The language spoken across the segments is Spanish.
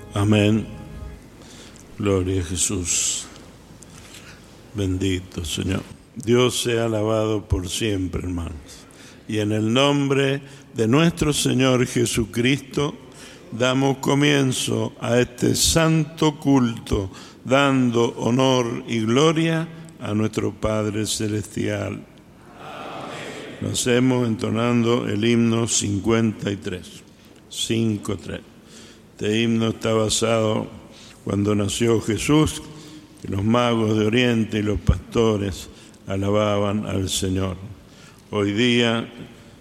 Amén. Gloria a Jesús. Bendito Señor. Dios sea alabado por siempre, hermanos. Y en el nombre de nuestro Señor Jesucristo, damos comienzo a este santo culto, dando honor y gloria a nuestro Padre Celestial. Amén. Lo hacemos entonando el himno 53. 5.3. Este himno está basado cuando nació Jesús, que los magos de Oriente y los pastores alababan al Señor. Hoy día,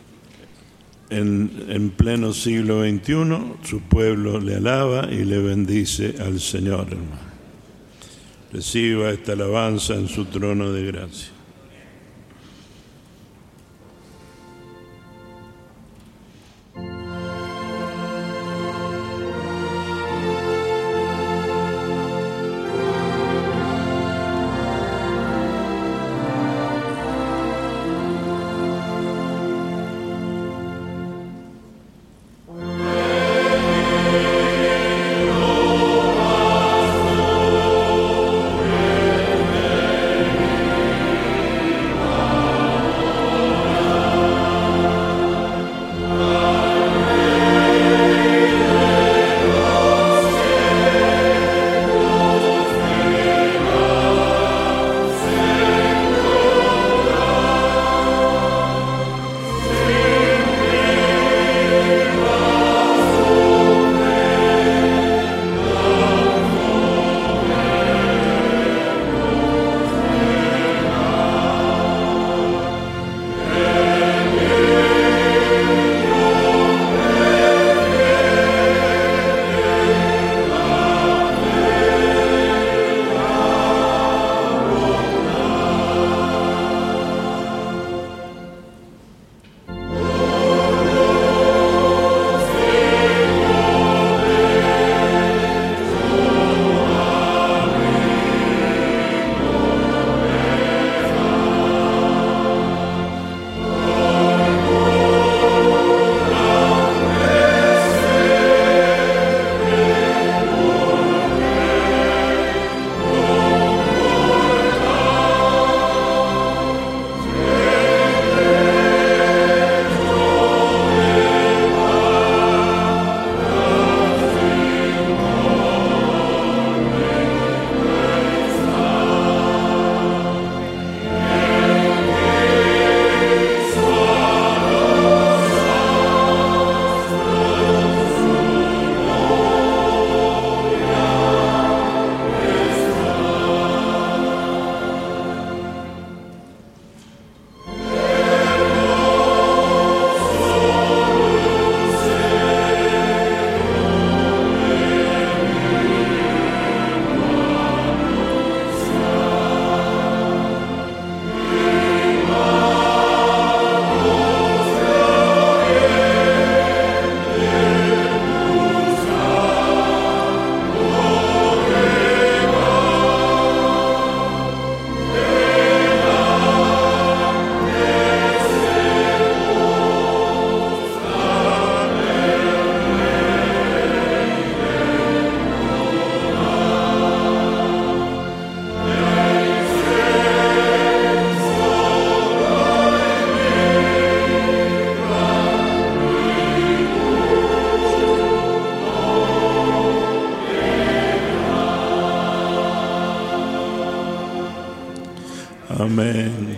en pleno siglo XXI, su pueblo le alaba y le bendice al Señor, hermano. Reciba esta alabanza en su trono de gracia. Amén.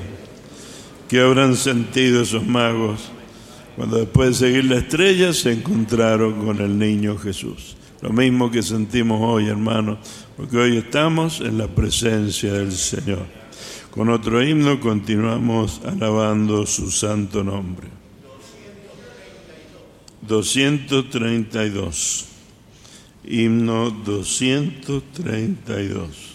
¿Qué habrán sentido esos magos cuando después de seguir la estrella se encontraron con el niño Jesús? Lo mismo que sentimos hoy, hermanos, porque hoy estamos en la presencia del Señor. Con otro himno continuamos alabando su santo nombre. 232. Himno 232.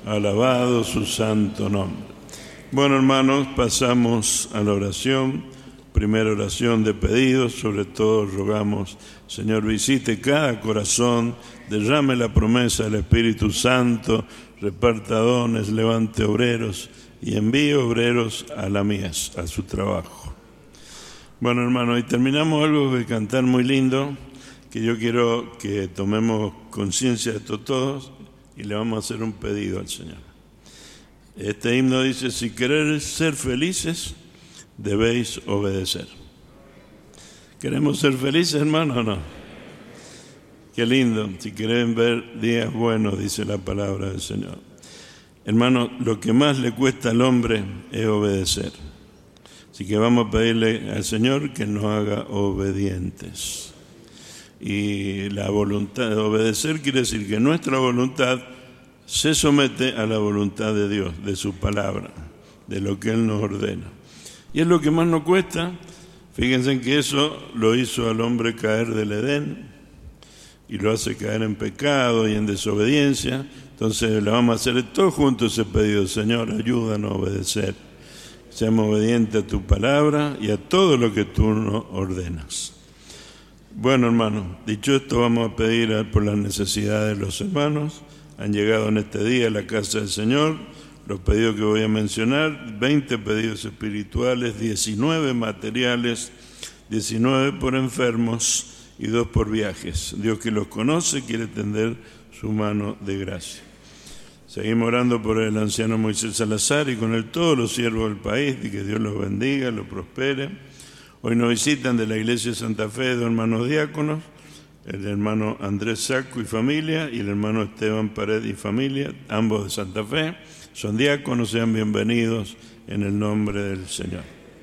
Alabado su santo nombre. Bueno, hermanos, pasamos a la oración. Primera oración de pedidos. Sobre todo rogamos, Señor, visite cada corazón, derrame la promesa del Espíritu Santo, reparta dones, levante obreros y envíe obreros a la mies, a su trabajo. Bueno, hermanos, y terminamos algo de cantar muy lindo, que yo quiero que tomemos conciencia de esto todos y le vamos a hacer un pedido al Señor. Este himno dice: si queréis ser felices, debéis obedecer. ¿Queremos ser felices, hermanos, o no? Qué lindo. Si quieren ver días buenos, dice la palabra del Señor. Hermanos, lo que más le cuesta al hombre es obedecer. Así que vamos a pedirle al Señor que nos haga obedientes. Y la voluntad de obedecer quiere decir que nuestra voluntad se somete a la voluntad de Dios, de su palabra, de lo que Él nos ordena. Y es lo que más nos cuesta. Fíjense en que eso lo hizo al hombre caer del Edén y lo hace caer en pecado y en desobediencia. Entonces le vamos a hacer todos juntos ese pedido: Señor, ayúdanos a obedecer. Seamos obedientes a tu palabra y a todo lo que tú nos ordenas. Bueno, hermanos, dicho esto, vamos a pedir por las necesidades de los hermanos. Han llegado en este día a la casa del Señor los pedidos que voy a mencionar: 20 pedidos espirituales, 19 materiales, 19 por enfermos y 2 por viajes. Dios, que los conoce, quiere tender su mano de gracia. Seguimos orando por el anciano Moisés Salazar y con él todos los siervos del país, y que Dios los bendiga, los prospere. Hoy nos visitan de la iglesia de Santa Fe 2 hermanos diáconos, el hermano Andrés Saco y familia, y el hermano Esteban Pared y familia, ambos de Santa Fe. Son diáconos, sean bienvenidos en el nombre del Señor.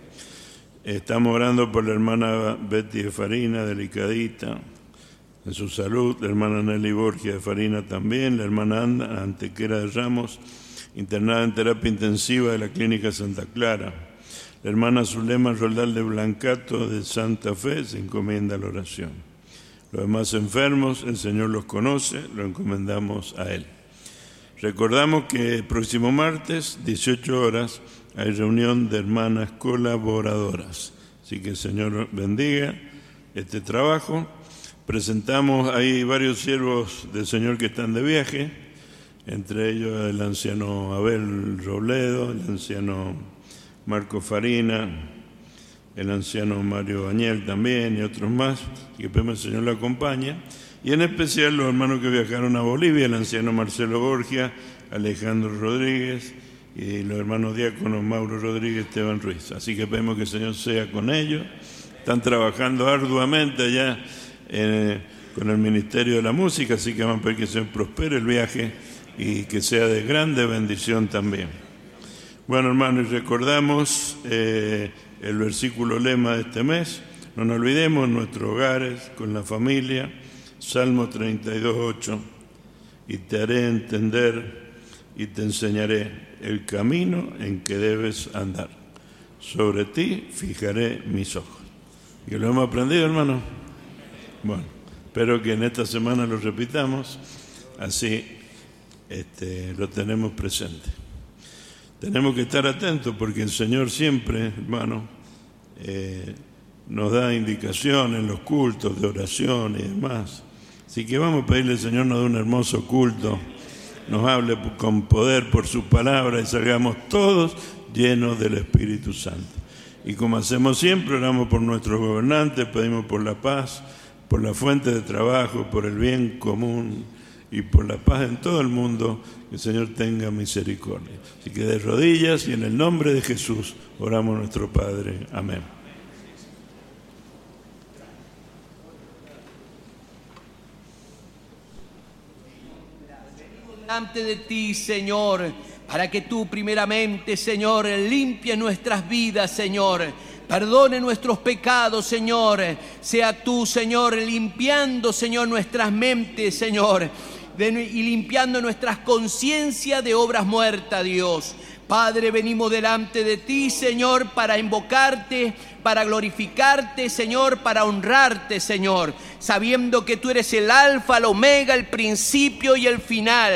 Estamos orando por la hermana Betty de Farina, delicadita en su salud, la hermana Nelly Borgia de Farina también, la hermana Ana Antequera de Ramos, internada en terapia intensiva de la Clínica Santa Clara. La hermana Zulema Roldal de Blancato de Santa Fe se encomienda a la oración. Los demás enfermos, el Señor los conoce, lo encomendamos a Él. Recordamos que el próximo martes, 18 horas, hay reunión de hermanas colaboradoras. Así que el Señor bendiga este trabajo. Presentamos ahí varios siervos del Señor que están de viaje, entre ellos el anciano Abel Robledo, el anciano Marco Farina, el anciano Mario Bañel también y otros más, y que el Señor lo acompaña. Y en especial los hermanos que viajaron a Bolivia, el anciano Marcelo Borgia, Alejandro Rodríguez y los hermanos diáconos Mauro Rodríguez, Esteban Ruiz. Así que pedimos que el Señor sea con ellos. Están trabajando arduamente allá con el Ministerio de la Música, así que vamos a pedir que el Señor prospere el viaje y que sea de grande bendición también. Bueno, hermanos, recordamos el versículo lema de este mes. No nos olvidemos, en nuestros hogares, con la familia, Salmo 32:8, y te haré entender y te enseñaré el camino en que debes andar. Sobre ti fijaré mis ojos. ¿Y lo hemos aprendido, hermano? Bueno, espero que en esta semana lo repitamos, así lo tenemos presente. Tenemos que estar atentos porque el Señor siempre, hermano, nos da indicaciones en los cultos de oración y demás. Así que vamos a pedirle al Señor nos dé un hermoso culto, nos hable con poder por su palabra y salgamos todos llenos del Espíritu Santo. Y como hacemos siempre, oramos por nuestros gobernantes, pedimos por la paz, por la fuente de trabajo, por el bien común y por la paz en todo el mundo, que el Señor tenga misericordia. Así que de rodillas y en el nombre de Jesús oramos a nuestro Padre. Amén. Delante de ti, Señor, para que tú primeramente, Señor, limpies nuestras vidas, Señor. Perdone nuestros pecados, Señor. Sea tú, Señor, limpiando, Señor, nuestras mentes, Señor, y limpiando nuestras conciencias de obras muertas, Dios. Padre, venimos delante de ti, Señor, para invocarte, para glorificarte, Señor, para honrarte, Señor, sabiendo que tú eres el alfa, el omega, el principio y el final. Tú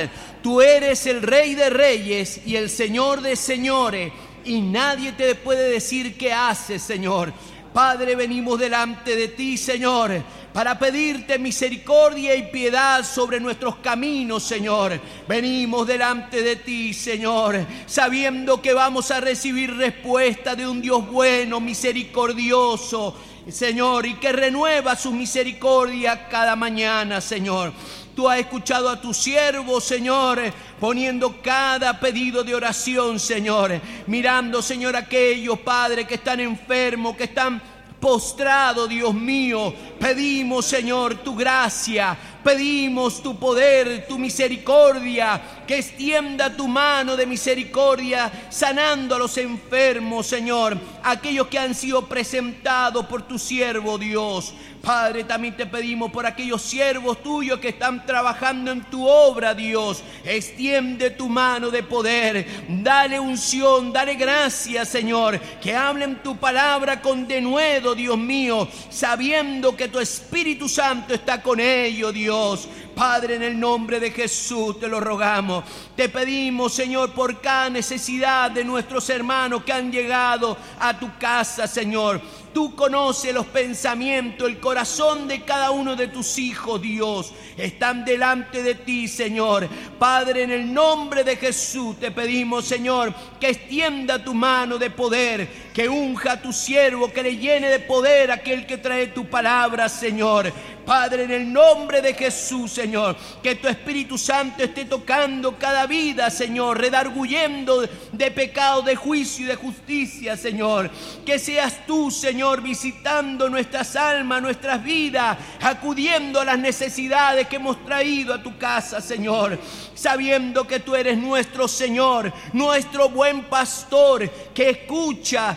Tú eres el Rey de Reyes y el Señor de Señores, y nadie te puede decir qué haces, Señor. Padre, venimos delante de ti, Señor, para pedirte misericordia y piedad sobre nuestros caminos, Señor. Venimos delante de ti, Señor, sabiendo que vamos a recibir respuesta de un Dios bueno, misericordioso, Señor, y que renueva su misericordia cada mañana, Señor. Tú has escuchado a tu siervo, Señor, poniendo cada pedido de oración, Señor. Mirando, Señor, aquellos, Padre, que están enfermos, que están postrados, Dios mío. Pedimos, Señor, tu gracia. Pedimos tu poder, tu misericordia, que extienda tu mano de misericordia, sanando a los enfermos, Señor, aquellos que han sido presentados por tu siervo, Dios. Padre, también te pedimos por aquellos siervos tuyos que están trabajando en tu obra, Dios. Extiende tu mano de poder, dale unción, dale gracia, Señor, que hablen tu palabra con denuedo, Dios mío, sabiendo que tu Espíritu Santo está con ellos, Dios. Padre, en el nombre de Jesús te lo rogamos. Te pedimos, Señor, por cada necesidad de nuestros hermanos que han llegado a tu casa, Señor. Tú conoces los pensamientos, el corazón de cada uno de tus hijos, Dios. Están delante de ti, Señor. Padre, en el nombre de Jesús te pedimos, Señor, que extienda tu mano de poder, que unja a tu siervo, que le llene de poder aquel que trae tu palabra, Señor. Padre, en el nombre de Jesús, Señor, que tu Espíritu Santo esté tocando cada vida, Señor, redarguyendo de pecado, de juicio y de justicia, Señor. Que seas tú, Señor, visitando nuestras almas, nuestras vidas, acudiendo a las necesidades que hemos traído a tu casa, Señor, sabiendo que tú eres nuestro Señor, nuestro buen pastor, que escucha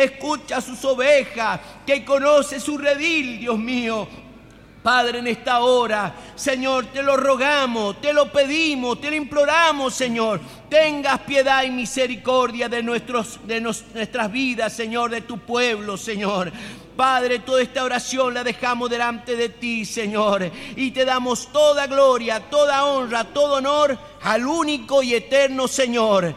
a sus ovejas, que conoce su redil, Dios mío. Padre, en esta hora, Señor, te lo rogamos, te lo pedimos, te lo imploramos, Señor. Tengas piedad y misericordia de nuestras vidas, Señor, de tu pueblo, Señor. Padre, toda esta oración la dejamos delante de ti, Señor, y te damos toda gloria, toda honra, todo honor al único y eterno Señor.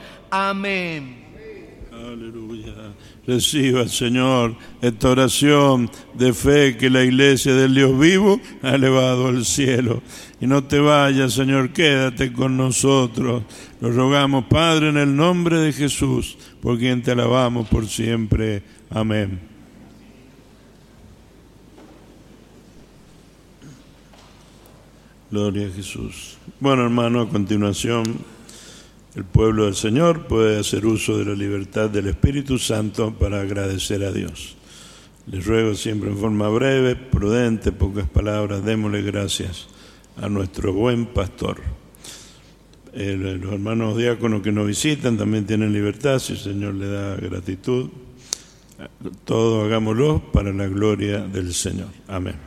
Amén. Aleluya. Reciba, Señor, esta oración de fe que la iglesia del Dios vivo ha elevado al cielo. Y no te vayas, Señor, quédate con nosotros. Lo rogamos, Padre, en el nombre de Jesús, por quien te alabamos por siempre. Amén. Gloria a Jesús. Bueno, hermano, a continuación, el pueblo del Señor puede hacer uso de la libertad del Espíritu Santo para agradecer a Dios. Les ruego siempre en forma breve, prudente, pocas palabras, démosle gracias a nuestro buen pastor. Los hermanos diáconos que nos visitan también tienen libertad, si el Señor le da gratitud. Todo hagámoslo para la gloria del Señor. Amén.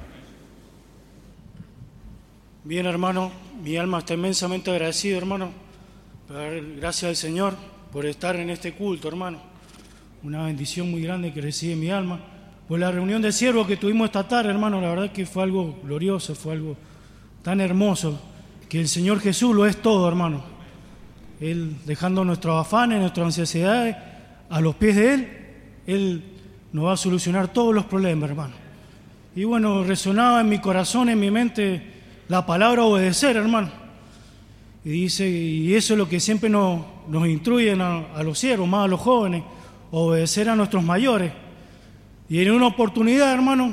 Bien, hermano, mi alma está inmensamente agradecido, hermano. Gracias al Señor por estar en este culto, hermano. Una bendición muy grande que recibe mi alma. Por la reunión de siervos que tuvimos esta tarde, hermano, la verdad que fue algo glorioso, fue algo tan hermoso, que el Señor Jesús lo es todo, hermano. Él, dejando nuestros afanes, nuestras ansiedades a los pies de Él nos va a solucionar todos los problemas, hermano. Y bueno, resonaba en mi corazón, en mi mente, la palabra obedecer, hermano. Y dice, y eso es lo que siempre nos instruyen a los siervos, más a los jóvenes, obedecer a nuestros mayores. Y en una oportunidad, hermano,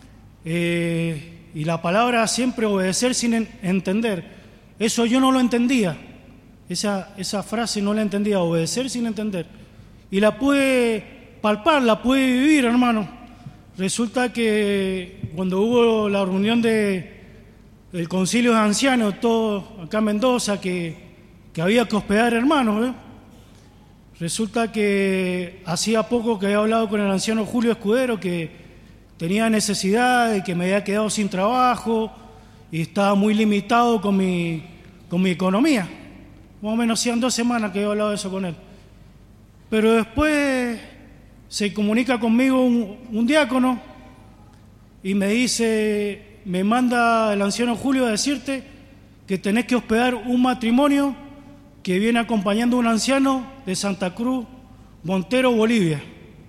y la palabra siempre obedecer sin entender, eso yo no lo entendía, esa frase no la entendía, obedecer sin entender. Y la pude palpar, la pude vivir, hermano. Resulta que cuando hubo la reunión del concilio de ancianos, todo acá en Mendoza, que había que hospedar hermanos, resulta que hacía poco que había hablado con el anciano Julio Escudero, que tenía necesidad de que me había quedado sin trabajo y estaba muy limitado con mi economía. Más o menos hacían 2 semanas que había hablado de eso con él. Pero después se comunica conmigo un diácono y me dice, me manda el anciano Julio a decirte que tenés que hospedar un matrimonio que viene acompañando a un anciano de Santa Cruz, Montero, Bolivia.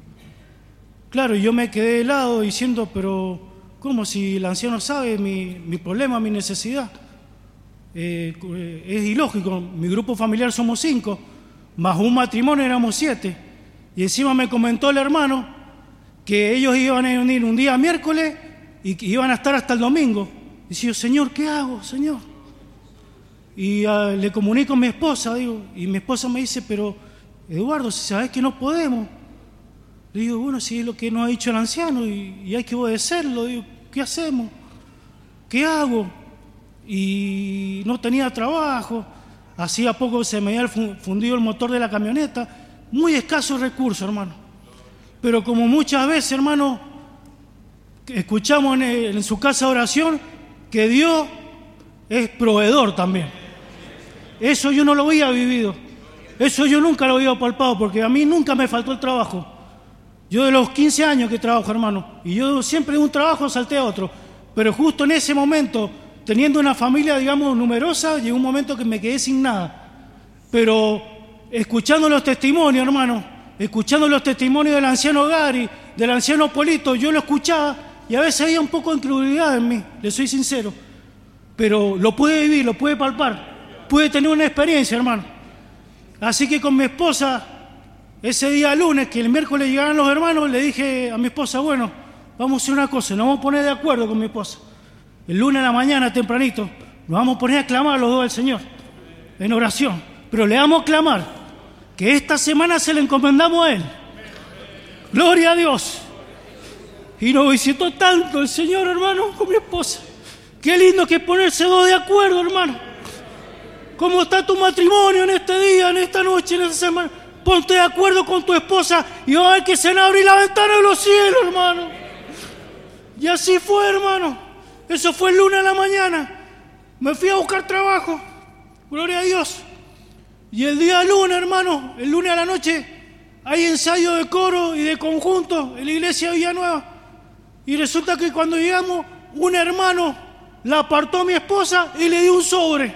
Claro, yo me quedé helado diciendo, pero ¿cómo si el anciano sabe mi problema, mi necesidad? Es ilógico, mi grupo familiar somos 5, más un matrimonio éramos 7. Y encima me comentó el hermano que ellos iban a venir un día miércoles y que iban a estar hasta el domingo. Y yo, Señor, ¿qué hago, Señor? Y le comunico a mi esposa, digo, y mi esposa me dice, pero Eduardo, si sabes que no podemos. Le digo, bueno, si es lo que nos ha dicho el anciano y hay que obedecerlo, digo, ¿qué hacemos? ¿Qué hago? Y no tenía trabajo, hacía poco se me había fundido el motor de la camioneta, muy escasos recursos, hermano. Pero como muchas veces, hermano, escuchamos en su casa de oración que Dios es proveedor también. Eso yo no lo había vivido, eso yo nunca lo había palpado, porque a mí nunca me faltó el trabajo. Yo de los 15 años que trabajo, hermano, y yo siempre de un trabajo salté a otro, pero justo en ese momento, teniendo una familia, digamos, numerosa, llegó un momento que me quedé sin nada. Pero escuchando los testimonios, hermano, escuchando los testimonios del anciano Gary, del anciano Polito, yo lo escuchaba y a veces había un poco de incredulidad en mí, le soy sincero, pero lo pude vivir, lo pude palpar, pude tener una experiencia, hermano. Así que con mi esposa, ese día lunes, que el miércoles llegaban los hermanos, le dije a mi esposa, bueno, vamos a hacer una cosa, nos vamos a poner de acuerdo con mi esposa. El lunes a la mañana, tempranito, nos vamos a poner a clamar los dos al Señor, en oración. Pero le vamos a clamar que esta semana se le encomendamos a Él. Gloria a Dios. Y nos visitó tanto el Señor, hermano, con mi esposa. Qué lindo que ponerse dos de acuerdo, hermano. ¿Cómo está tu matrimonio en este día, en esta noche, en esta semana? Ponte de acuerdo con tu esposa y va a ver que se van a abrir la ventana de los cielos, hermano. Y así fue, hermano. Eso fue el lunes a la mañana. Me fui a buscar trabajo. Gloria a Dios. Y el día lunes, hermano, el lunes a la noche, hay ensayo de coro y de conjunto en la iglesia Villanueva. Y resulta que cuando llegamos, un hermano la apartó a mi esposa y le dio un sobre.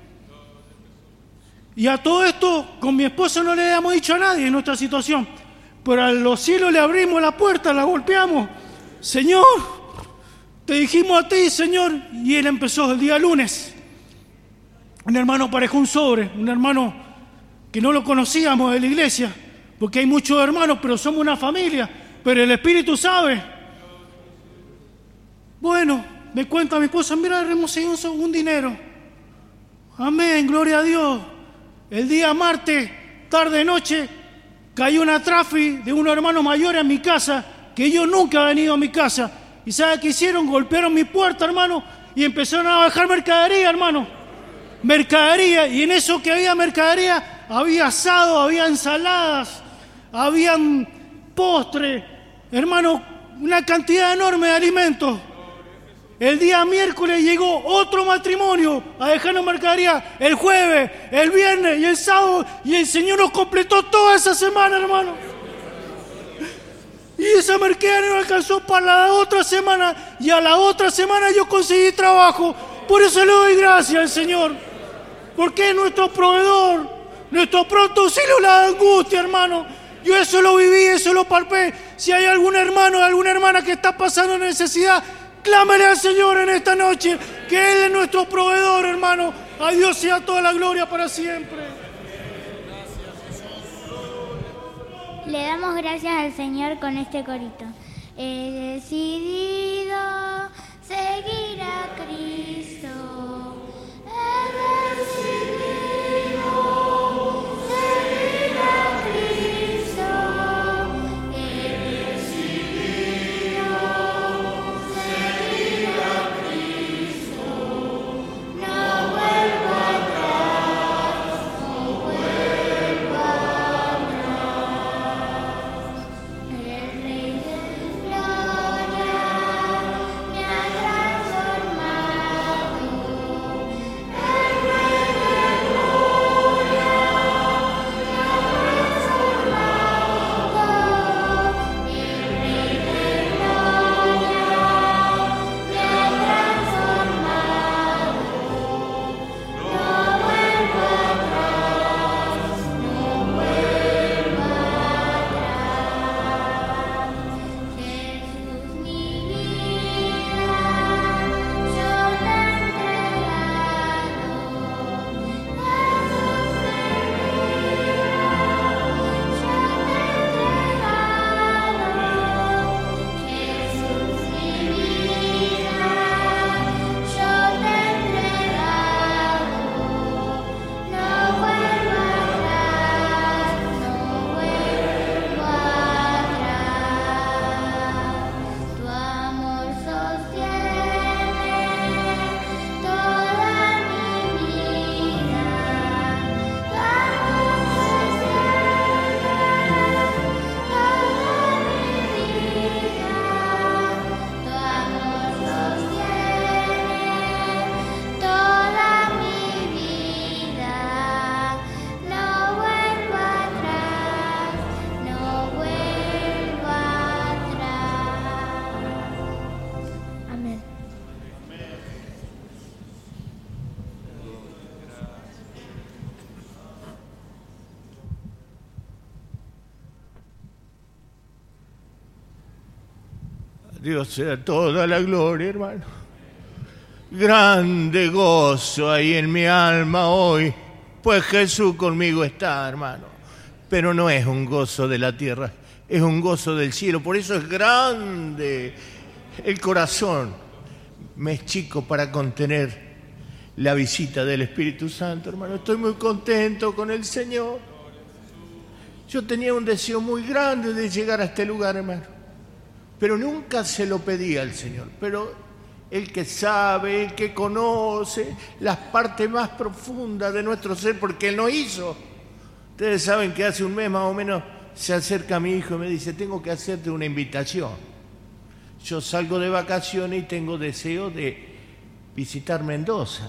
Y a todo esto, con mi esposa no le habíamos dicho a nadie en nuestra situación. Pero a los cielos le abrimos la puerta, la golpeamos. Señor, te dijimos a ti, Señor. Y él empezó el día lunes. Un hermano aparejó un sobre, un hermano que no lo conocíamos de la iglesia, porque hay muchos hermanos, pero somos una familia, pero el Espíritu sabe. Bueno, me cuenta mi esposa, mira, hemos hecho un dinero. Amén, gloria a Dios. El día martes, tarde noche, cayó una trafi de unos hermanos mayores en mi casa, que ellos nunca han venido a mi casa. ¿Y sabe qué hicieron? Golpearon mi puerta, hermano, y empezaron a bajar mercadería, hermano. Mercadería, y en eso que había mercadería, había asado, había ensaladas, habían postres, hermano, una cantidad enorme de alimentos. El día miércoles llegó otro matrimonio a dejarnos mercadería, el jueves, el viernes y el sábado, y el Señor nos completó toda esa semana, hermano. Y esa mercadería no alcanzó para la otra semana, y a la otra semana yo conseguí trabajo. Por eso le doy gracias al Señor, porque es nuestro proveedor. Nuestro pronto auxilio la angustia, hermano. Yo eso lo viví, eso lo palpé. Si hay algún hermano o alguna hermana que está pasando necesidad, clámele al Señor en esta noche, que Él es nuestro proveedor, hermano. A Dios sea toda la gloria para siempre. Le damos gracias al Señor con este corito. He decidido seguir a Cristo. He decidido seguir a Cristo. He decidido seguir a Cristo. No vuelvo atrás, no vuelvo atrás. El Rey de Gloria Dios sea toda la gloria, hermano. Grande gozo hay en mi alma hoy, pues Jesús conmigo está, hermano. Pero no es un gozo de la tierra, es un gozo del cielo. Por eso es grande el corazón. Me es chico para contener la visita del Espíritu Santo, hermano. Estoy muy contento con el Señor. Yo tenía un deseo muy grande de llegar a este lugar, hermano, pero nunca se lo pedí al Señor. Pero el que sabe, el que conoce las partes más profundas de nuestro ser, porque Él nos hizo. Ustedes saben que hace un mes más o menos se acerca mi hijo y me dice: tengo que hacerte una invitación. Yo salgo de vacaciones y tengo deseo de visitar Mendoza.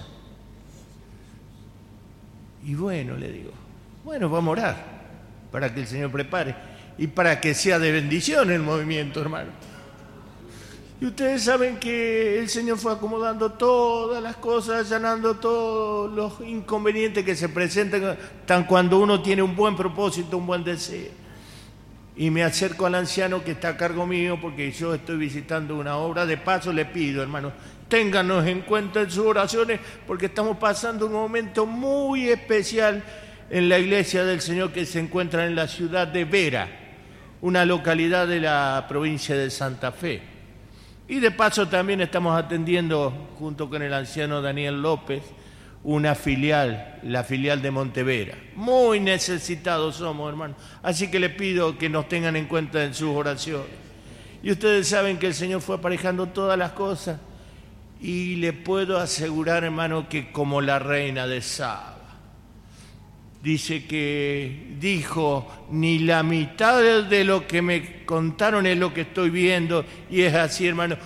Y bueno, le digo, bueno, vamos a orar para que el Señor prepare y para que sea de bendición el movimiento, hermano. Y ustedes saben que el Señor fue acomodando todas las cosas, allanando todos los inconvenientes que se presentan tan cuando uno tiene un buen propósito, un buen deseo. Y me acerco al anciano que está a cargo mío porque yo estoy visitando una obra. De paso le pido, hermano, téngannos en cuenta en sus oraciones porque estamos pasando un momento muy especial en la iglesia del Señor que se encuentra en la ciudad de Vera, una localidad de la provincia de Santa Fe. Y de paso también estamos atendiendo, junto con el anciano Daniel López, una filial, la filial de Montevera. Muy necesitados somos, hermano. Así que le pido que nos tengan en cuenta en sus oraciones. Y ustedes saben que el Señor fue aparejando todas las cosas. Y le puedo asegurar, hermano, que como la reina de Saba. Dice que dijo, ni la mitad de lo que me contaron es lo que estoy viendo. Y es así, hermano.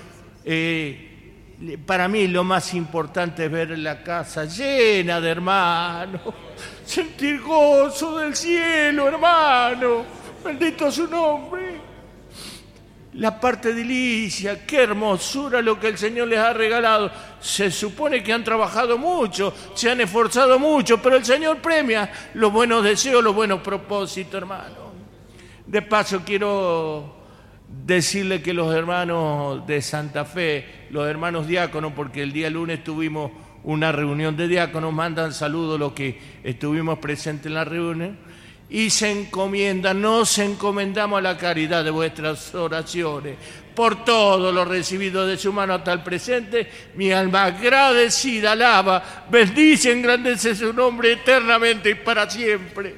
Para mí lo más importante es ver la casa llena de hermanos. Sentir gozo del cielo, hermano. Bendito su nombre. La parte edilicia, qué hermosura lo que el Señor les ha regalado. Se supone que han trabajado mucho, se han esforzado mucho, pero el Señor premia los buenos deseos, los buenos propósitos, hermano. De paso quiero decirle que los hermanos de Santa Fe, los hermanos diáconos, porque el día lunes tuvimos una reunión de diáconos, mandan saludos los que estuvimos presentes en la reunión. Y se encomiendan, nos encomendamos a la caridad de vuestras oraciones. Por todo lo recibido de su mano hasta el presente, mi alma agradecida alaba, bendice, engrandece su nombre eternamente y para siempre.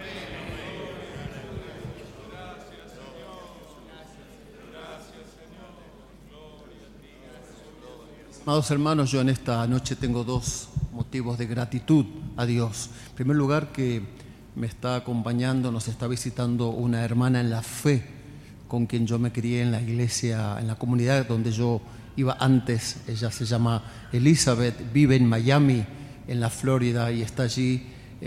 Amados hermanos, yo en esta noche tengo dos motivos de gratitud a Dios. En primer lugar, que me está acompañando, nos está visitando una hermana en la fe con quien yo me crié en la iglesia, en la comunidad donde yo iba antes. Ella se llama Elizabeth, vive en Miami, en la Florida, y está allí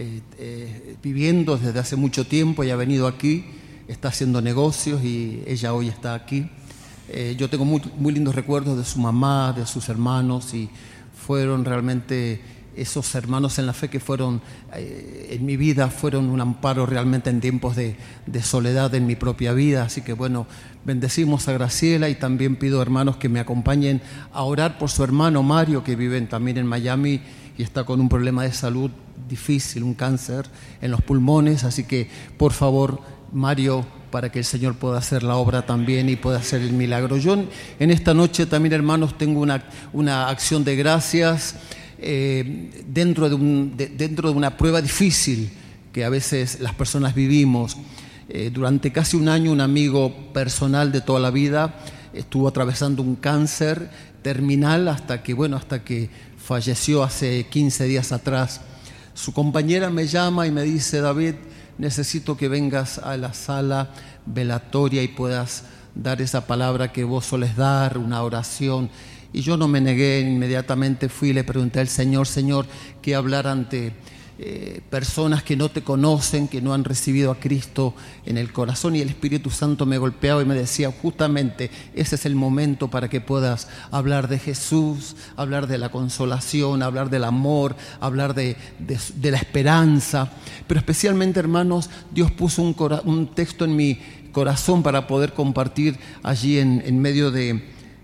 viviendo desde hace mucho tiempo. Ella ha venido aquí, está haciendo negocios y ella hoy está aquí. Yo tengo muy lindos recuerdos de su mamá, de sus hermanos, y fueron realmente esos hermanos en la fe que fueron en mi vida, fueron un amparo realmente en tiempos de soledad en mi propia vida. Así que bueno, bendecimos a Graciela y también pido, hermanos, que me acompañen a orar por su hermano Mario, que vive también en Miami y está con un problema de salud difícil, un cáncer en los pulmones. Así que por favor, Mario, para que el Señor pueda hacer la obra también y pueda hacer el milagro. Yo en esta noche también, hermanos, tengo una acción de gracias dentro de una prueba difícil que a veces las personas vivimos. Durante casi un año, un amigo personal de toda la vida estuvo atravesando un cáncer terminal hasta que falleció hace 15 días atrás. Su compañera me llama y me dice: David, necesito que vengas a la sala velatoria y puedas dar esa palabra que vos solés dar, una oración. Y yo no me negué, inmediatamente fui y le pregunté al Señor: Señor, ¿qué hablar ante personas que no te conocen, que no han recibido a Cristo en el corazón? Y el Espíritu Santo me golpeaba y me decía: justamente ese es el momento para que puedas hablar de Jesús, hablar de la consolación, hablar del amor, hablar de la esperanza. Pero especialmente, hermanos, Dios puso un texto en mi corazón para poder compartir allí en medio de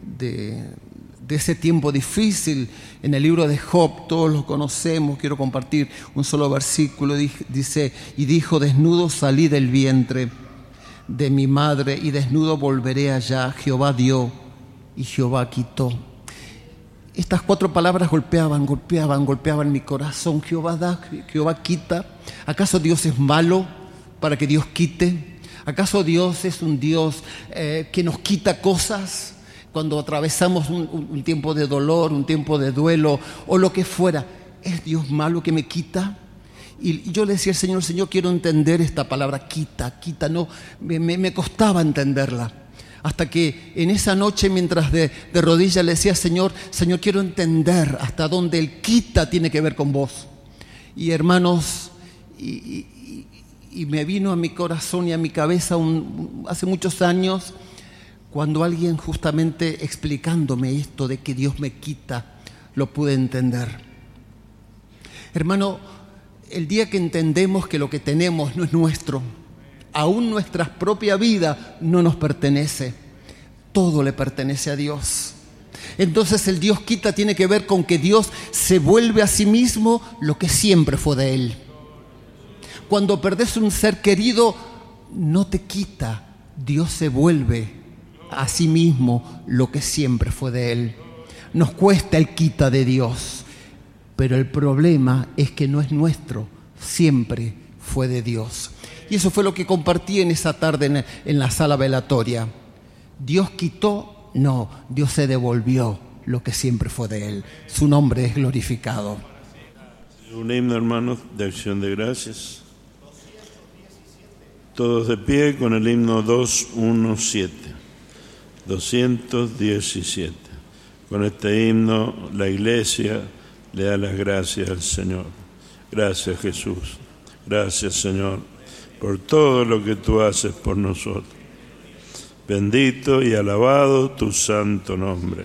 de ese tiempo difícil. En el libro de Job, todos lo conocemos, quiero compartir un solo versículo, dice: y dijo, desnudo salí del vientre de mi madre y desnudo volveré allá. Jehová dio y Jehová quitó. Estas 4 palabras golpeaban mi corazón. Jehová da, Jehová quita. ¿Acaso Dios es malo para que Dios quite? ¿Acaso Dios es un Dios que nos quita cosas cuando atravesamos un tiempo de dolor, un tiempo de duelo o lo que fuera? ¿Es Dios malo que me quita? Y yo le decía al Señor, quiero entender esta palabra, quita. No, me costaba entenderla. Hasta que en esa noche, mientras de rodillas, le decía, Señor, quiero entender hasta dónde el quita tiene que ver con vos. Y hermanos, y me vino a mi corazón y a mi cabeza hace muchos años, cuando alguien justamente explicándome esto de que Dios me quita, lo pude entender. Hermano, el día que entendemos que lo que tenemos no es nuestro, aún nuestra propia vida no nos pertenece, todo le pertenece a Dios. Entonces el Dios quita tiene que ver con que Dios se vuelve a sí mismo lo que siempre fue de Él. Cuando perdés un ser querido, no te quita, Dios se vuelve a sí mismo lo que siempre fue de Él. Nos cuesta el quita de Dios, pero el problema es que no es nuestro, siempre fue de Dios. Y eso fue lo que compartí en esa tarde en la sala velatoria. ¿Dios quitó? No, Dios se devolvió lo que siempre fue de Él. Su nombre es glorificado. Un himno, hermanos, de acción de gracias. Todos de pie con el himno 217. 217. Con este himno la Iglesia le da las gracias al Señor. Gracias, Jesús. Gracias, Señor, por todo lo que tú haces por nosotros. Bendito y alabado tu santo nombre.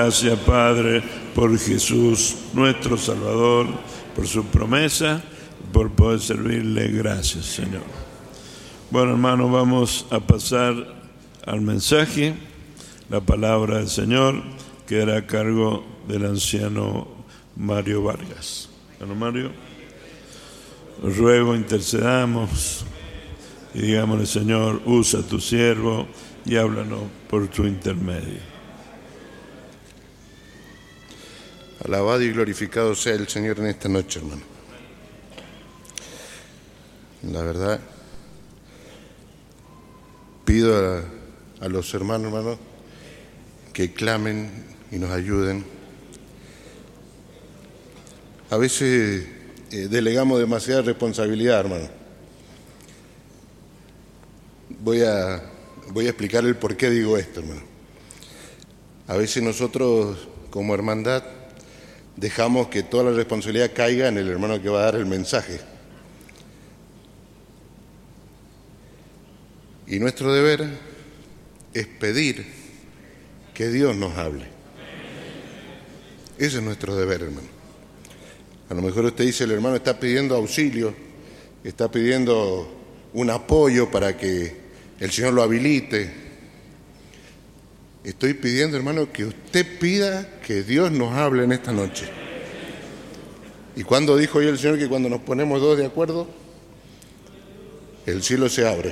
gracias, Padre, por Jesús, nuestro Salvador, por su promesa, por poder servirle. Gracias, Señor. Bueno, hermanos, vamos a pasar al mensaje. La palabra del Señor quedará a cargo del anciano Mario Vargas. Hermano Mario, os ruego, intercedamos y digámosle: Señor, usa a tu siervo y háblanos por tu intermedio. Alabado y glorificado sea el Señor en esta noche, hermano. La verdad, pido a los hermanos, que clamen y nos ayuden. A veces delegamos demasiada responsabilidad, hermano. Voy a explicar el por qué digo esto, hermano. A veces nosotros, como hermandad, dejamos que toda la responsabilidad caiga en el hermano que va a dar el mensaje. Y nuestro deber es pedir que Dios nos hable. Ese es nuestro deber, hermano. A lo mejor usted dice: el hermano está pidiendo auxilio, está pidiendo un apoyo para que el Señor lo habilite. Estoy pidiendo, hermano, que usted pida que Dios nos hable en esta noche. ¿Y cuándo dijo hoy el Señor que cuando nos ponemos dos de acuerdo, el cielo se abre?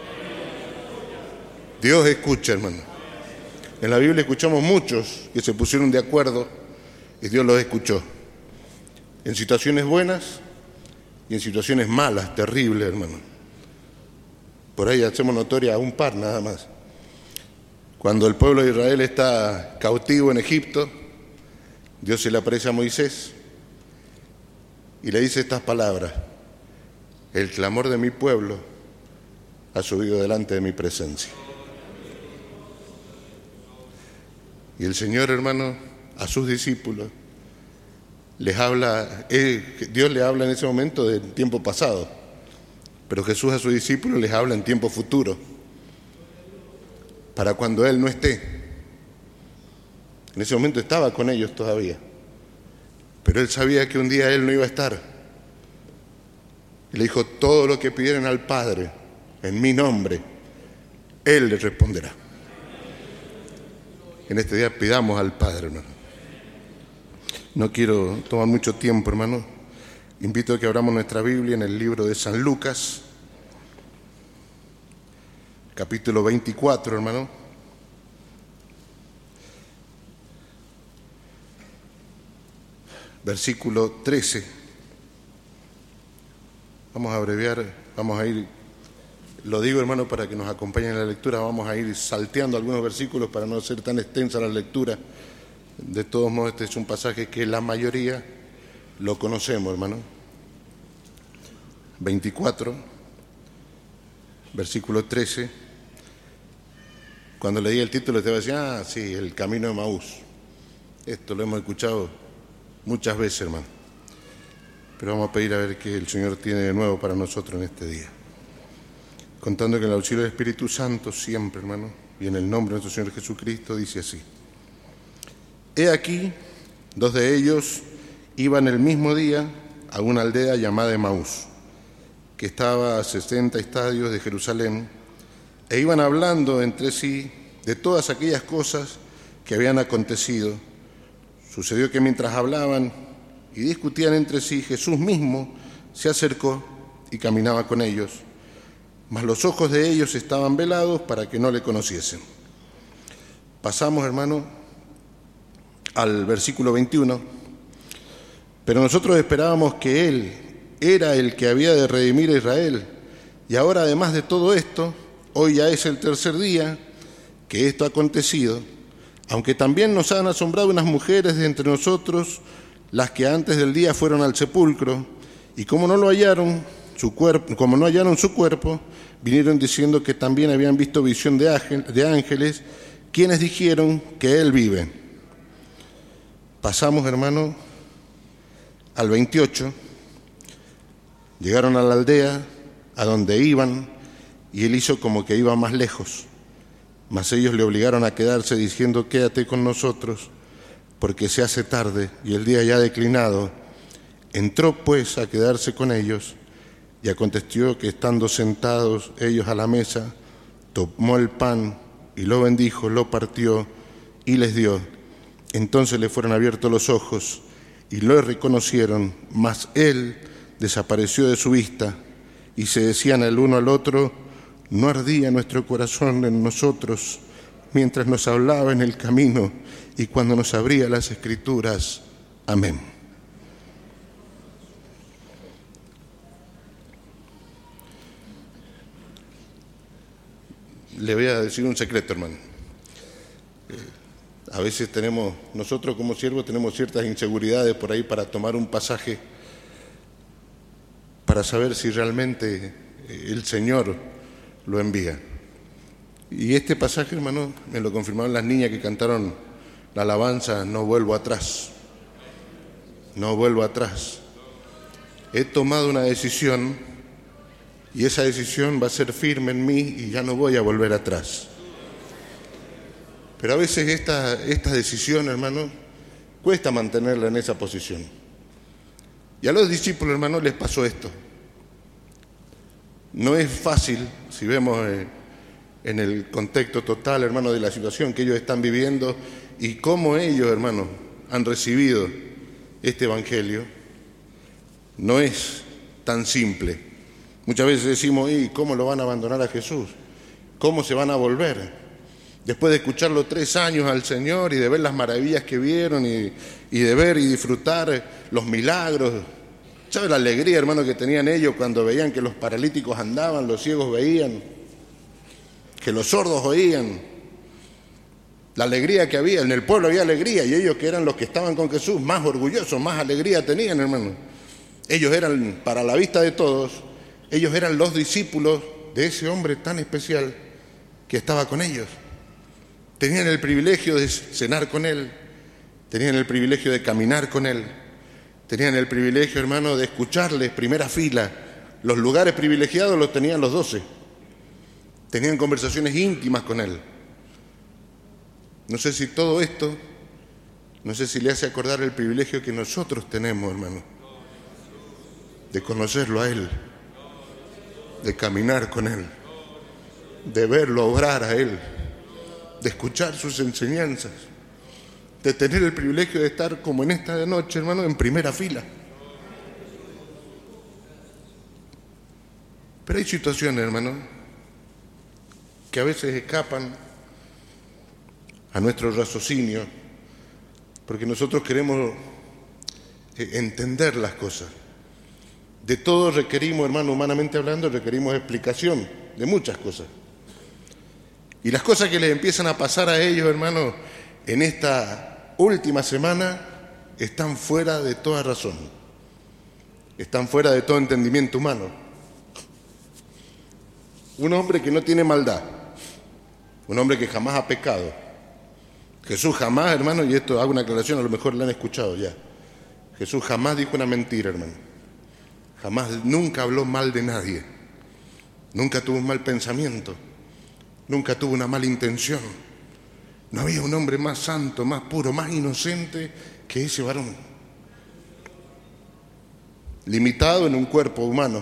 Dios escucha, hermano. En la Biblia escuchamos muchos que se pusieron de acuerdo y Dios los escuchó. En situaciones buenas y en situaciones malas, terribles, hermano. Por ahí hacemos notoria a un par nada más. Cuando el pueblo de Israel está cautivo en Egipto, Dios se le aparece a Moisés y le dice estas palabras: el clamor de mi pueblo ha subido delante de mi presencia. Y el Señor, hermano, a sus discípulos les habla, Dios le habla en ese momento del tiempo pasado, pero Jesús a sus discípulos les habla en tiempo futuro, para cuando Él no esté. En ese momento estaba con ellos todavía, pero Él sabía que un día Él no iba a estar. Y le dijo: todo lo que pidieran al Padre en mi nombre, Él les responderá. En este día pidamos al Padre, hermano. No quiero tomar mucho tiempo, hermano. Invito a que abramos nuestra Biblia en el libro de San Lucas, capítulo 24, hermano. Versículo 13. Vamos a abreviar, vamos a ir, lo digo, hermano, para que nos acompañen en la lectura, vamos a ir salteando algunos versículos para no ser tan extensa la lectura. De todos modos, este es un pasaje que la mayoría lo conocemos, hermano. 24, versículo 13. Cuando leí el título te iba a decir: sí, el camino de Emaús. Esto lo hemos escuchado muchas veces, hermano. Pero vamos a pedir a ver qué el Señor tiene de nuevo para nosotros en este día. Contando que el auxilio del Espíritu Santo siempre, hermano, y en el nombre de nuestro Señor Jesucristo, dice así: he aquí, dos de ellos iban el mismo día a una aldea llamada Emaús, que estaba a 60 estadios de Jerusalén, e iban hablando entre sí de todas aquellas cosas que habían acontecido. Sucedió que mientras hablaban y discutían entre sí, Jesús mismo se acercó y caminaba con ellos, mas los ojos de ellos estaban velados para que no le conociesen. Pasamos, hermano, al versículo 21. Pero nosotros esperábamos que Él era el que había de redimir a Israel, y ahora, además de todo esto, hoy ya es el tercer día que esto ha acontecido, aunque también nos han asombrado unas mujeres de entre nosotros, las que antes del día fueron al sepulcro, y como no hallaron su cuerpo, vinieron diciendo que también habían visto visión de ángeles, quienes dijeron que Él vive. Pasamos, hermano, al 28. Llegaron a la aldea a donde iban, y Él hizo como que iba más lejos. Mas ellos le obligaron a quedarse, diciendo: quédate con nosotros, porque se hace tarde y el día ya ha declinado. Entró pues a quedarse con ellos, y aconteció que estando sentados ellos a la mesa, tomó el pan y lo bendijo, lo partió y les dio. Entonces le fueron abiertos los ojos y lo reconocieron, mas él desapareció de su vista, y se decían el uno al otro: ¿no ardía nuestro corazón en nosotros mientras nos hablaba en el camino y cuando nos abría las Escrituras? Amén. Le voy a decir un secreto, hermano. A veces nosotros como siervos tenemos ciertas inseguridades por ahí para tomar un pasaje, para saber si realmente el Señor lo envía. Y este pasaje, hermano, me lo confirmaron las niñas que cantaron la alabanza: no vuelvo atrás, no vuelvo atrás. He tomado una decisión y esa decisión va a ser firme en mí y ya no voy a volver atrás. Pero a veces esta decisión, hermano, cuesta mantenerla en esa posición. Y a los discípulos, hermano, les pasó esto. No es fácil, si vemos en el contexto total, hermano, de la situación que ellos están viviendo y cómo ellos, hermano, han recibido este evangelio, no es tan simple. Muchas veces decimos: ¿y cómo lo van a abandonar a Jesús? ¿Cómo se van a volver? Después de escucharlo 3 años al Señor y de ver las maravillas que vieron y de ver y disfrutar los milagros. ¿Sabe la alegría, hermano, que tenían ellos cuando veían que los paralíticos andaban, los ciegos veían, que los sordos oían? La alegría que había, en el pueblo había alegría, y ellos, que eran los que estaban con Jesús, más orgullosos, más alegría tenían, hermano. Ellos eran, para la vista de todos, ellos eran los discípulos de ese hombre tan especial que estaba con ellos. Tenían el privilegio de cenar con él, tenían el privilegio de caminar con él, tenían el privilegio, hermano, de escucharles primera fila. Los lugares privilegiados los tenían los 12. Tenían conversaciones íntimas con él. No sé si todo esto, no sé si le hace acordar el privilegio que nosotros tenemos, hermano, de conocerlo a él, de caminar con él, de verlo obrar a él, de escuchar sus enseñanzas, de tener el privilegio de estar como en esta noche, hermano, en primera fila. Pero hay situaciones, hermano, que a veces escapan a nuestro raciocinio, porque nosotros queremos entender las cosas. De todo requerimos, hermano, humanamente hablando, requerimos explicación de muchas cosas. Y las cosas que les empiezan a pasar a ellos, hermano, en esta última semana, están fuera de toda razón. Están fuera de todo entendimiento humano. Un hombre que no tiene maldad. Un hombre que jamás ha pecado. Jesús jamás, hermano, y esto hago una aclaración, a lo mejor la han escuchado ya. Jesús jamás dijo una mentira, hermano. Jamás, nunca habló mal de nadie. Nunca tuvo un mal pensamiento. Nunca tuvo una mala intención. No había un hombre más santo, más puro, más inocente que ese varón. Limitado en un cuerpo humano,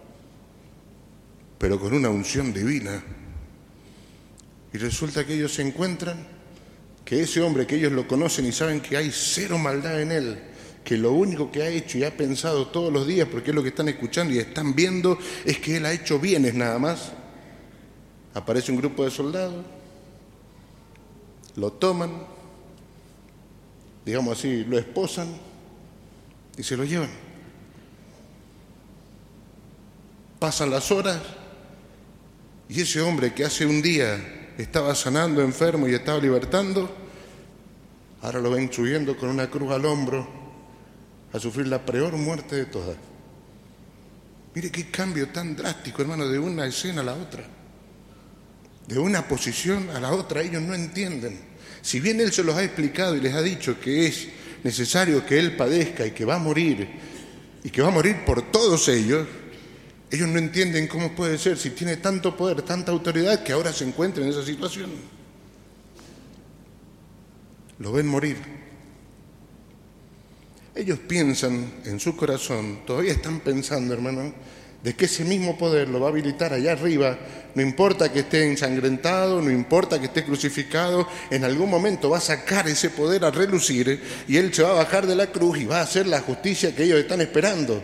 pero con una unción divina. Y resulta que ellos se encuentran que ese hombre, que ellos lo conocen y saben que hay cero maldad en él, que lo único que ha hecho y ha pensado todos los días, porque es lo que están escuchando y están viendo, es que él ha hecho bienes nada más. Aparece un grupo de soldados, lo toman, digamos así, lo esposan y se lo llevan. Pasan las horas y ese hombre que hace un día estaba sanando enfermo y estaba libertando, ahora lo ven subiendo con una cruz al hombro a sufrir la peor muerte de todas. Mire qué cambio tan drástico, hermano, de una escena a la otra. De una posición a la otra, ellos no entienden. Si bien Él se los ha explicado y les ha dicho que es necesario que Él padezca y que va a morir, y que va a morir por todos ellos, ellos no entienden cómo puede ser, si tiene tanto poder, tanta autoridad, que ahora se encuentra en esa situación. Lo ven morir ellos piensan en su corazón, todavía están pensando, hermano, de que ese mismo poder lo va a habilitar allá arriba, no importa que esté ensangrentado, no importa que esté crucificado, en algún momento va a sacar ese poder a relucir y Él se va a bajar de la cruz y va a hacer la justicia que ellos están esperando.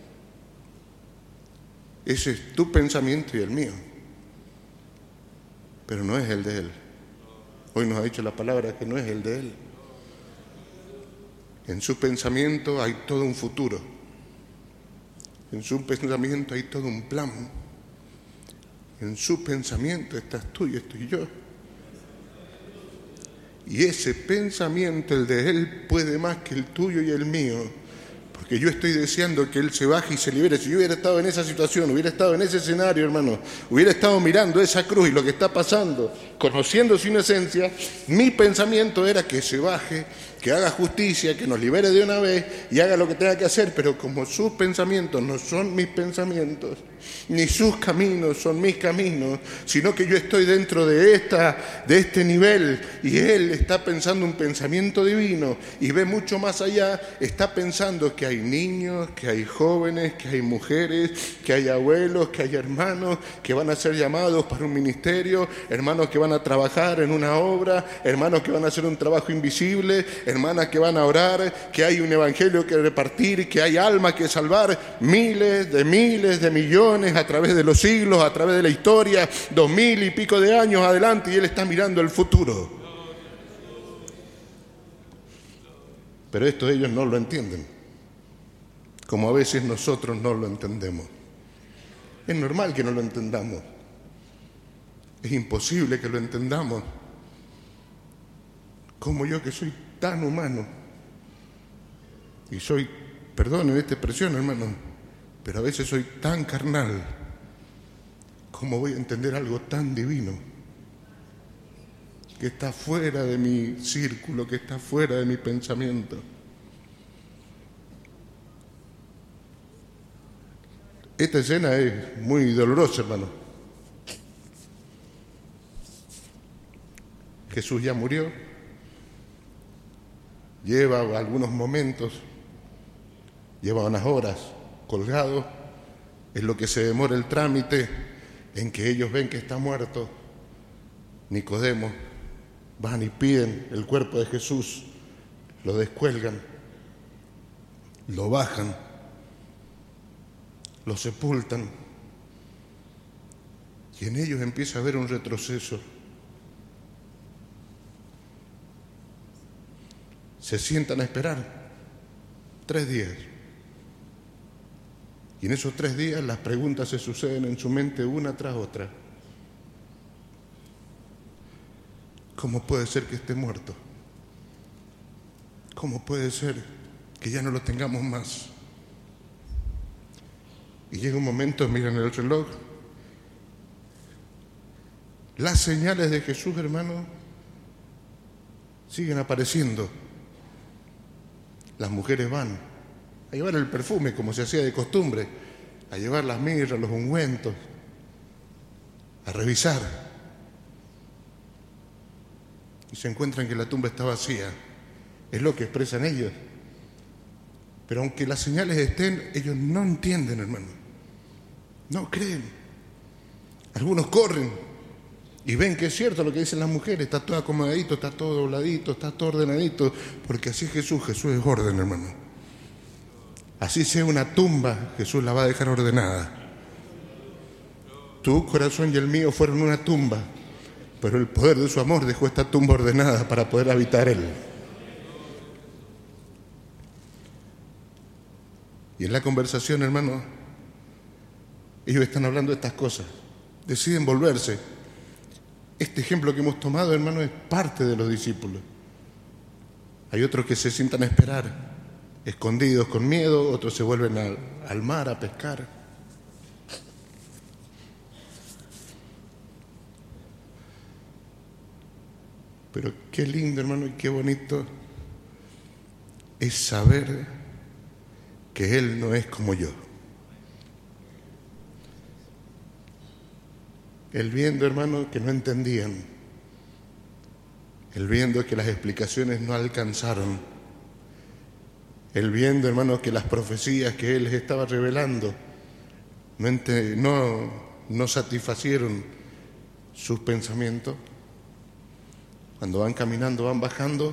Ese es tu pensamiento y el mío, pero no es el de Él. Hoy nos ha dicho la palabra que no es el de Él. En su pensamiento hay todo un futuro. En su pensamiento hay todo un plan. En su pensamiento estás tú y estoy yo. Y ese pensamiento, el de Él, puede más que el tuyo y el mío. Porque yo estoy deseando que Él se baje y se libere. Si yo hubiera estado en esa situación, hubiera estado en ese escenario, hermano, hubiera estado mirando esa cruz y lo que está pasando, conociendo su inocencia, mi pensamiento era que se baje, que haga justicia, que nos libere de una vez y haga lo que tenga que hacer. Pero como sus pensamientos no son mis pensamientos, ni sus caminos son mis caminos, sino que yo estoy dentro de este nivel y Él está pensando un pensamiento divino y ve mucho más allá, está pensando que hay niños, que hay jóvenes, que hay mujeres, que hay abuelos, que hay hermanos que van a ser llamados para un ministerio, hermanos que van a trabajar en una obra, hermanos que van a hacer un trabajo invisible, hermanas que van a orar, que hay un evangelio que repartir, que hay almas que salvar, miles de millones a través de los siglos, a través de la historia, 2000 y pico de años adelante, y Él está mirando el futuro. Pero esto ellos no lo entienden, como a veces nosotros no lo entendemos. Es normal que no lo entendamos. Es imposible que lo entendamos. Como yo, que soy tan humano y soy, perdonen esta expresión, hermano, pero a veces soy tan carnal, ¿cómo voy a entender algo tan divino que está fuera de mi círculo, que está fuera de mi pensamiento? Esta escena es muy dolorosa, hermano. Jesús ya murió, lleva algunos momentos, lleva unas horas colgado, es lo que se demora el trámite en que ellos ven que está muerto. Nicodemo, van y piden el cuerpo de Jesús, lo descuelgan, lo bajan, lo sepultan, y en ellos empieza a haber un retroceso. Se sientan a esperar 3 días. Y en esos 3 días las preguntas se suceden en su mente una tras otra. ¿Cómo puede ser que esté muerto? ¿Cómo puede ser que ya no lo tengamos más? Y llega un momento, miran el reloj, las señales de Jesús, hermano, siguen apareciendo. Las mujeres van a llevar el perfume, como se hacía de costumbre, a llevar las mirras, los ungüentos, a revisar. Y se encuentran que la tumba está vacía. Es lo que expresan ellos. Pero aunque las señales estén, ellos no entienden, hermano. No creen. Algunos corren y ven que es cierto lo que dicen las mujeres. Está todo acomodadito, está todo dobladito, está todo ordenadito. Porque así es Jesús. Jesús es orden, hermano. Así sea una tumba, Jesús la va a dejar ordenada. Tu corazón y el mío fueron una tumba, pero el poder de su amor dejó esta tumba ordenada para poder habitar Él. Y en la conversación, hermano, ellos están hablando de estas cosas. Deciden volverse. Este ejemplo que hemos tomado, hermano, es parte de los discípulos. Hay otros que se sientan a esperar, escondidos con miedo, otros se vuelven al mar a pescar. Pero qué lindo, hermano, y qué bonito es saber que Él no es como yo. Él viendo, hermano, que no entendían. Él viendo que las explicaciones no alcanzaron. Él viendo, hermanos, que las profecías que Él les estaba revelando no satisfacieron sus pensamientos. Cuando van caminando, van bajando,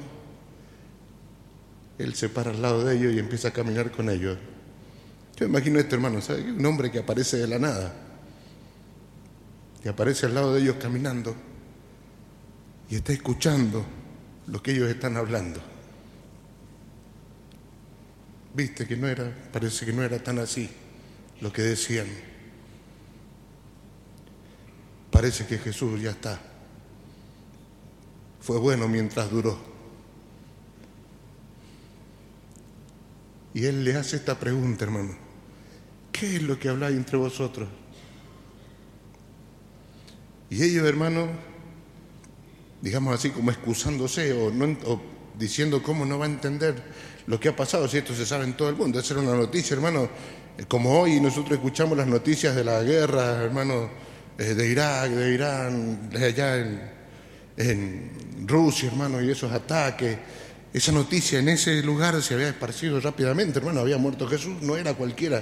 Él se para al lado de ellos y empieza a caminar con ellos. Yo me imagino esto, hermano, ¿sabe? Un hombre que aparece de la nada, que aparece al lado de ellos caminando y está escuchando lo que ellos están hablando. Viste que parece que no era tan así lo que decían. Parece que Jesús ya está. Fue bueno mientras duró. Y Él le hace esta pregunta, hermano. ¿Qué es lo que habláis entre vosotros? Y ellos, hermano, digamos así como excusándose o diciendo cómo no va a entender lo que ha pasado, si esto se sabe en todo el mundo. Esa era una noticia, hermano, como hoy nosotros escuchamos las noticias de la guerra, hermano, de Irak, de Irán, de allá en Rusia, hermano, y esos ataques. Esa noticia en ese lugar se había esparcido rápidamente, hermano, había muerto Jesús, no era cualquiera.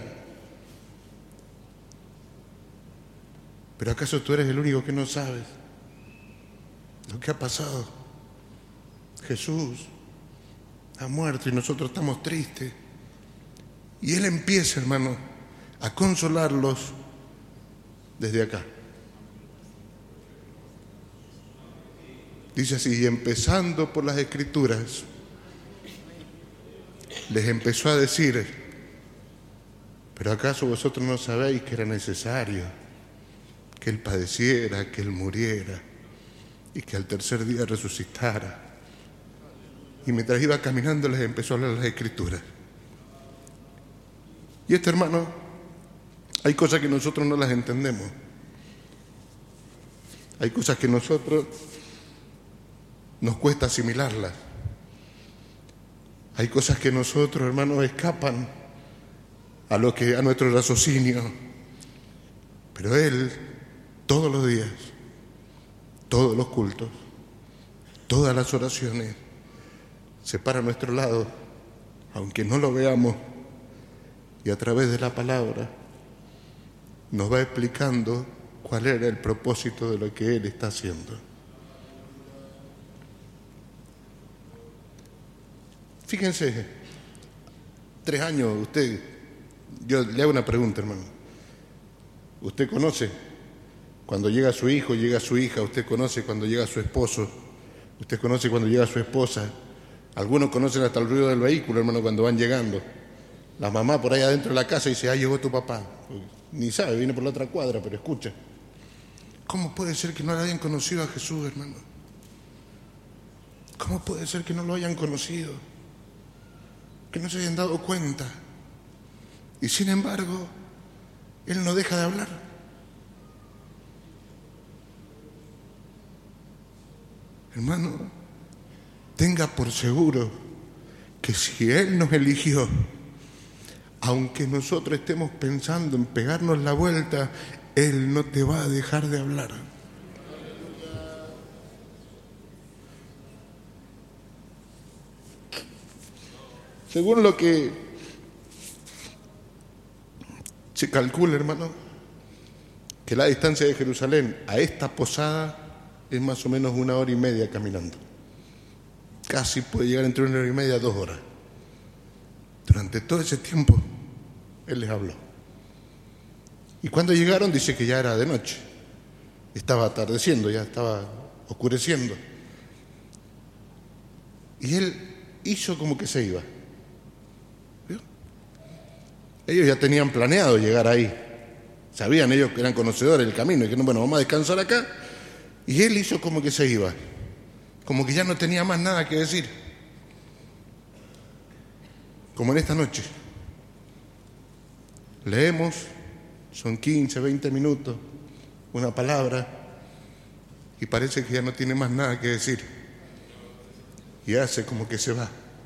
Pero ¿acaso tú eres el único que no sabes lo que ha pasado? Jesús ha muerto y nosotros estamos tristes. Y Él empieza, hermano, a consolarlos desde acá. Dice así, y empezando por las Escrituras, les empezó a decir, ¿pero acaso vosotros no sabéis que era necesario que Él padeciera, que Él muriera y que al tercer día resucitara? Y mientras iba caminando les empezó a hablar las Escrituras. Y esto, hermano, hay cosas que nosotros no las entendemos. Hay cosas que nosotros nos cuesta asimilarlas. Hay cosas que nosotros, hermanos, escapan a nuestro raciocinio. Pero Él, todos los días, todos los cultos, todas las oraciones, se para a nuestro lado, aunque no lo veamos, y a través de la palabra nos va explicando cuál era el propósito de lo que Él está haciendo. Fíjense, 3 años, yo le hago una pregunta, hermano. ¿Usted conoce cuando llega su hijo, llega su hija? ¿Usted conoce cuando llega su esposo? ¿Usted conoce cuando llega su esposa? Algunos conocen hasta el ruido del vehículo, hermano, cuando van llegando. La mamá por ahí adentro de la casa dice, llegó tu papá. Ni sabe, viene por la otra cuadra, pero escucha. ¿Cómo puede ser que no hayan conocido a Jesús, hermano? ¿Cómo puede ser que no lo hayan conocido? Que no se hayan dado cuenta. Y sin embargo, Él no deja de hablar. Hermano, tenga por seguro que si Él nos eligió, aunque nosotros estemos pensando en pegarnos la vuelta, Él no te va a dejar de hablar. Según lo que se calcula, hermano, que la distancia de Jerusalén a esta posada es más o menos 1 hora y media caminando. Casi puede llegar entre 1 hora y media a 2 horas. Durante todo ese tiempo, Él les habló. Y cuando llegaron, dice que ya era de noche. Estaba atardeciendo, ya estaba oscureciendo. Y Él hizo como que se iba. ¿Vio? Ellos ya tenían planeado llegar ahí. Sabían ellos que eran conocedores del camino y que, bueno, vamos a descansar acá. Y Él hizo como que se iba. Como que ya no tenía más nada que decir. Como en esta noche. Leemos, son 15, 20 minutos, una palabra, y parece que ya no tiene más nada que decir. Y hace como que se va.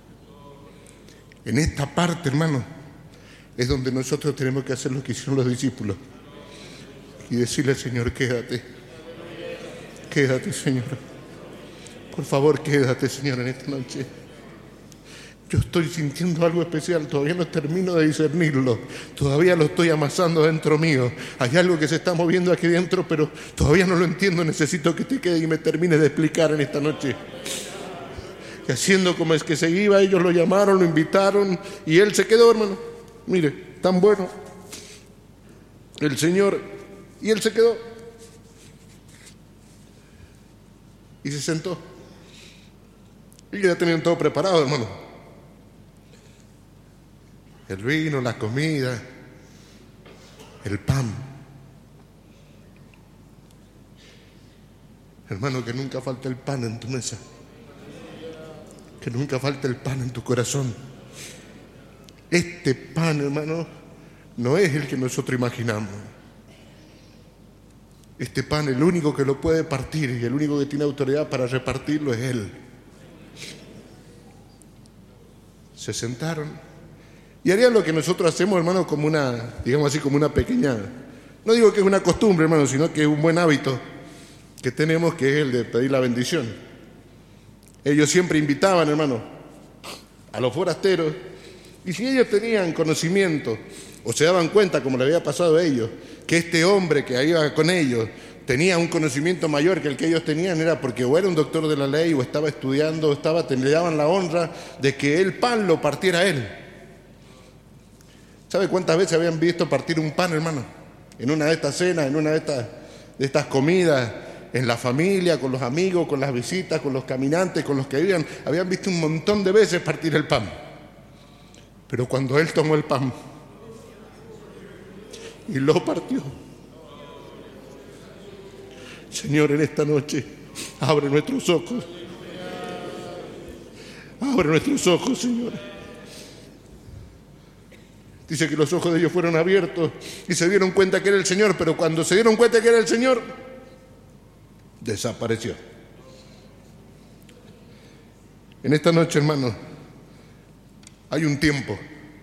En esta parte, hermano, es donde nosotros tenemos que hacer lo que hicieron los discípulos. Y decirle al Señor, quédate. Quédate, Señor. Por favor, quédate, Señor, en esta noche. Yo estoy sintiendo algo especial, todavía no termino de discernirlo, todavía lo estoy amasando dentro mío. Hay algo que se está moviendo aquí dentro, pero todavía no lo entiendo. Necesito que te quede y me termine de explicar en esta noche. Y haciendo como es que se iba, ellos lo llamaron, lo invitaron y él se quedó, hermano. Mire, tan bueno el Señor, y él se quedó y se sentó. Y ya tenían todo preparado, hermano. El vino, la comida, el pan. Hermano, que nunca falte el pan en tu mesa. Que nunca falte el pan en tu corazón. Este pan, hermano, no es el que nosotros imaginamos. Este pan, el único que lo puede partir y el único que tiene autoridad para repartirlo es Él. Se sentaron y harían lo que nosotros hacemos, hermano, como una, digamos así, como una pequeña, no digo que es una costumbre, hermano, sino que es un buen hábito que tenemos, que es el de pedir la bendición. Ellos siempre invitaban, hermano, a los forasteros, y si ellos tenían conocimiento o se daban cuenta, como le había pasado a ellos, que este hombre que iba con ellos tenía un conocimiento mayor que el que ellos tenían, era porque o era un doctor de la ley o estaba estudiando, le daban la honra de que el pan lo partiera él. ¿Sabe cuántas veces habían visto partir un pan, hermano? En una de estas cenas, en una de estas comidas, en la familia, con los amigos, con las visitas, con los caminantes, con los que vivían, habían visto un montón de veces partir el pan. Pero cuando él tomó el pan y lo partió, Señor, en esta noche, abre nuestros ojos. Abre nuestros ojos, Señor. Dice que los ojos de ellos fueron abiertos y se dieron cuenta que era el Señor, pero cuando se dieron cuenta que era el Señor, desapareció. En esta noche, hermano, hay un tiempo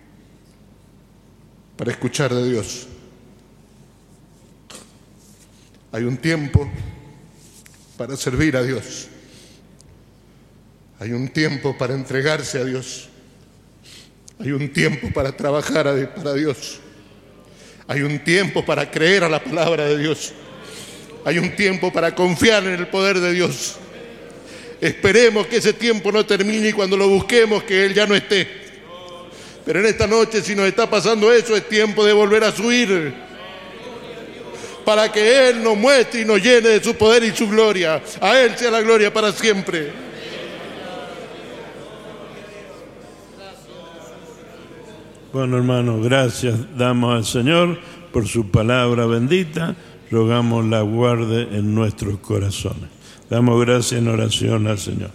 para escuchar de Dios. Hay un tiempo para servir a Dios. Hay un tiempo para entregarse a Dios. Hay un tiempo para trabajar para Dios. Hay un tiempo para creer a la palabra de Dios. Hay un tiempo para confiar en el poder de Dios. Esperemos que ese tiempo no termine y cuando lo busquemos que Él ya no esté. Pero en esta noche, si nos está pasando eso, es tiempo de volver a subir, para que Él nos muestre y nos llene de su poder y su gloria. A Él sea la gloria para siempre. Bueno, hermanos, gracias damos al Señor por su palabra bendita. Rogamos la guarde en nuestros corazones. Damos gracias en oración al Señor.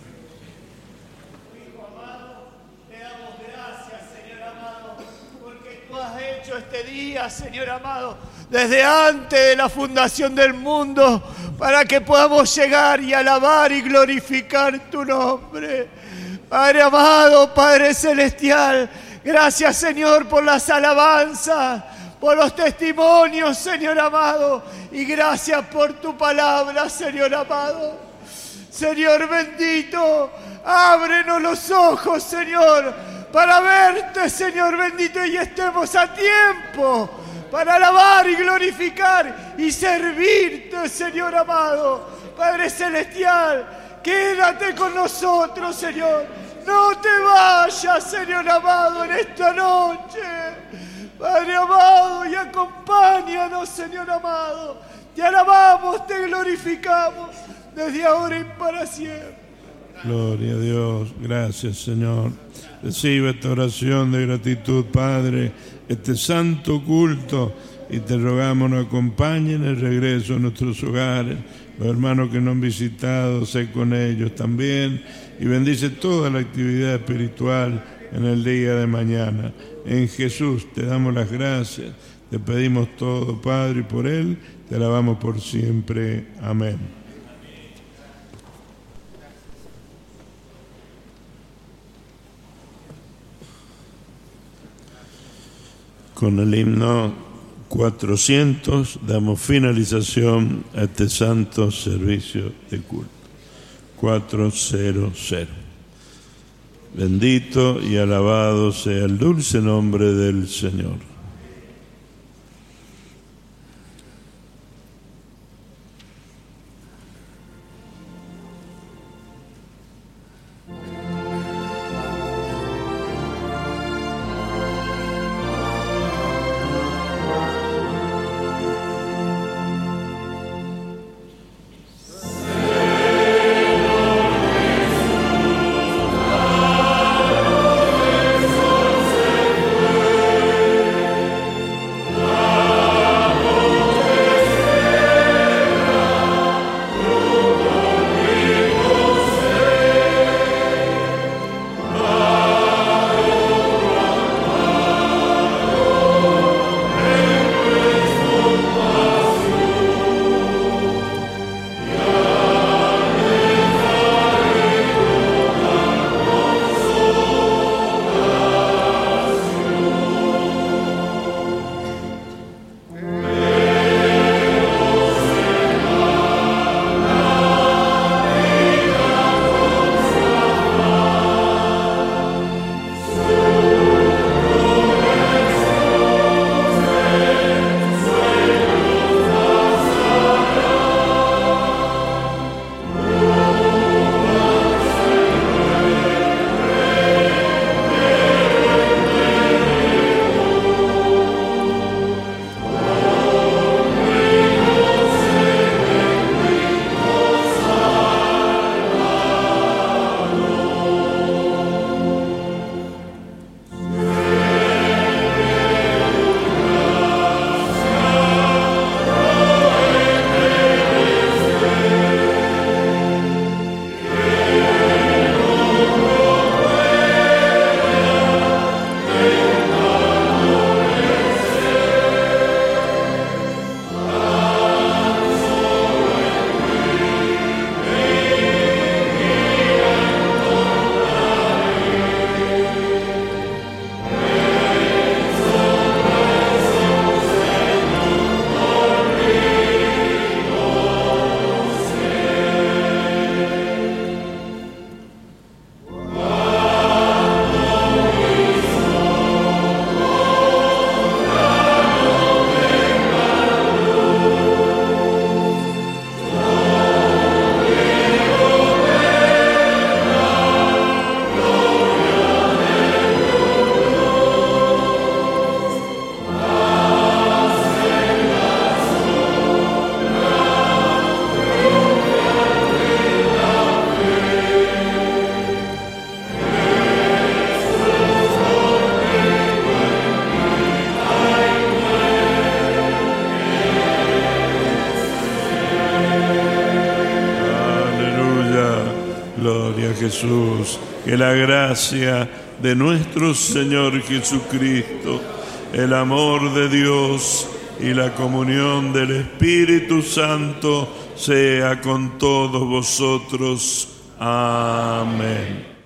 Te damos gracias, Señor amado, porque tú has hecho este día, Señor amado, desde antes de la fundación del mundo, para que podamos llegar y alabar y glorificar tu nombre. Padre amado, Padre celestial, gracias, Señor, por las alabanzas, por los testimonios, Señor amado, y gracias por tu palabra, Señor amado. Señor bendito, ábrenos los ojos, Señor, para verte, Señor bendito, y estemos a tiempo para alabar y glorificar y servirte, Señor amado. Padre celestial, quédate con nosotros, Señor. No te vayas, Señor amado, en esta noche. Padre amado, y acompáñanos, Señor amado. Te alabamos, te glorificamos, desde ahora y para siempre. Gloria a Dios. Gracias, Señor. Recibe esta oración de gratitud, Padre, este santo culto, y te rogamos nos acompañe en el regreso a nuestros hogares. Los hermanos que nos han visitado, sé con ellos también, y bendice toda la actividad espiritual en el día de mañana. En Jesús te damos las gracias, te pedimos todo, Padre, y por Él te alabamos por siempre. Amén. Con el himno 400 damos finalización a este santo servicio de culto. 400. Bendito y alabado sea el dulce nombre del Señor. Gloria a Jesús. Que la gracia de nuestro Señor Jesucristo, el amor de Dios y la comunión del Espíritu Santo sea con todos vosotros. Amén.